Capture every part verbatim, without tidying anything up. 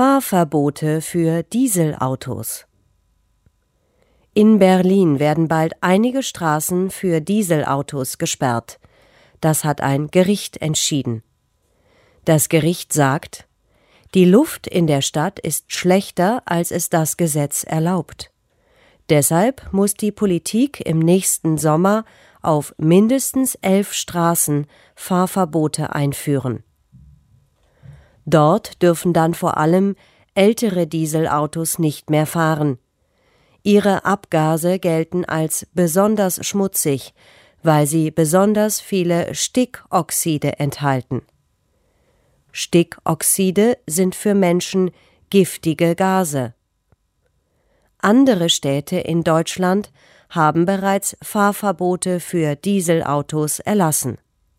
Fahrverbote für Dieselautos. In Berlin werden bald einige Straßen für Dieselautos gesperrt. Das hat ein Gericht entschieden. Das Gericht sagt, die Luft in der Stadt ist schlechter, als es das Gesetz erlaubt. Deshalb muss die Politik im nächsten Sommer auf mindestens elf Straßen Fahrverbote einführen. Dort dürfen dann vor allem ältere Dieselautos nicht mehr fahren. Ihre Abgase gelten als besonders schmutzig, weil sie besonders viele Stickoxide enthalten. Stickoxide sind für Menschen giftige Gase. Andere Städte in Deutschland haben bereits Fahrverbote für Dieselautos erlassen.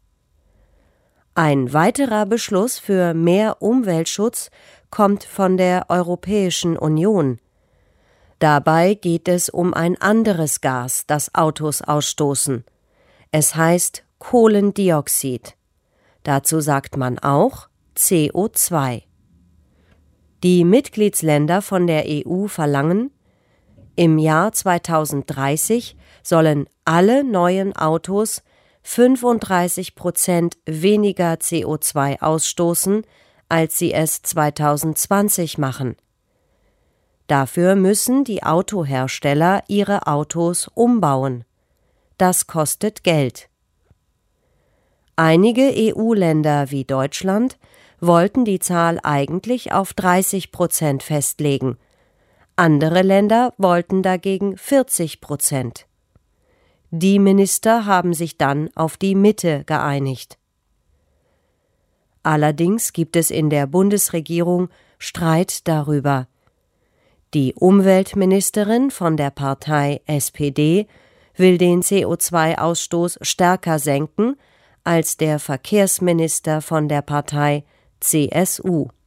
Ein weiterer Beschluss für mehr Umweltschutz kommt von der Europäischen Union. Dabei geht es um ein anderes Gas, das Autos ausstoßen. Es heißt Kohlendioxid. Dazu sagt man auch C O zwei. Die Mitgliedsländer von der E U verlangen, im Jahr zweitausenddreißig sollen alle neuen Autos fünfunddreißig Prozent weniger C O zwei ausstoßen, als sie es zweitausendzwanzig machen. Dafür müssen die Autohersteller ihre Autos umbauen. Das kostet Geld. Einige E U-Länder wie Deutschland wollten die Zahl eigentlich auf dreißig Prozent festlegen. Andere Länder wollten dagegen vierzig Prozent. Die Minister haben sich dann auf die Mitte geeinigt. Allerdings gibt es in der Bundesregierung Streit darüber. Die Umweltministerin von der Partei S P D will den C O zwei Ausstoß stärker senken als der Verkehrsminister von der Partei C S U.